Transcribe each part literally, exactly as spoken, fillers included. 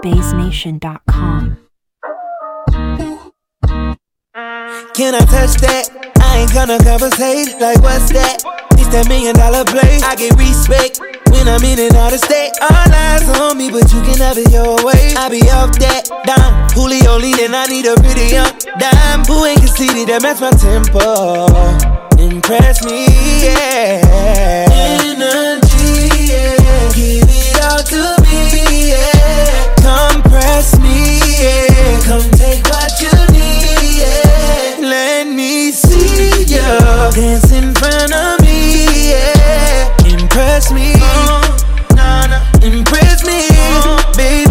Bass Nation dot com. Can I touch that? I ain't gonna conversate. Like what's that? It's that million dollar play. I get respect when I'm in and out of state. All eyes on me, but you can have it your way. I be off that dime, Julio lean, and I need a pretty young dime who ain't conceited that match my tempo. Impress me, yeah. Energy, yeah. Give it all to me, yeah. Compress me, yeah. Come take what you need, yeah. Let me see you dance in front of me, yeah. Impress me, uh, nah, nah. Impress me, uh, baby.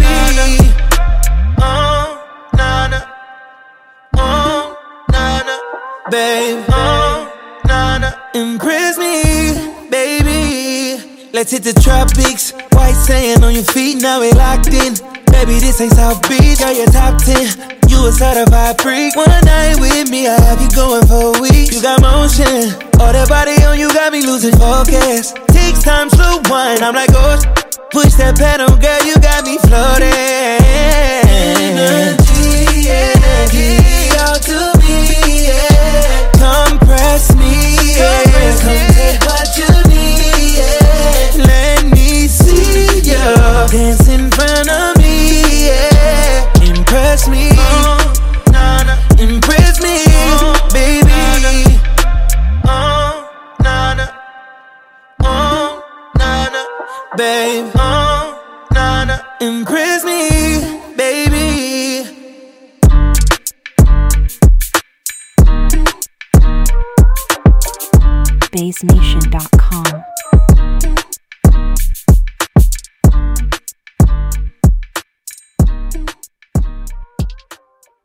Uh, nah, nah. Uh, nah, nah. Babe, uh, nah, nah. Impress me, baby. Let's hit the tropics. White sand on your feet, now we locked in. Baby, this ain't South Beach, girl, you're top ten. You a certified freak. One night with me, I have you going for a week. You got motion, all that body on you got me losing focus. Takes time, slow wine, I'm like, oh, push that pedal, girl, you got me floating. Energy, energy, all to me, yeah. Compress me, yeah. Compress me. Come take what you need, yeah. Let me see you dance in front of me, yeah. Impress me, uh, nah, nah. Impress me, uh, baby. Uh, nah, nah. Uh, nah, nah. Babe, uh, nah, nah. Impress me, baby. Bass Nation dot com.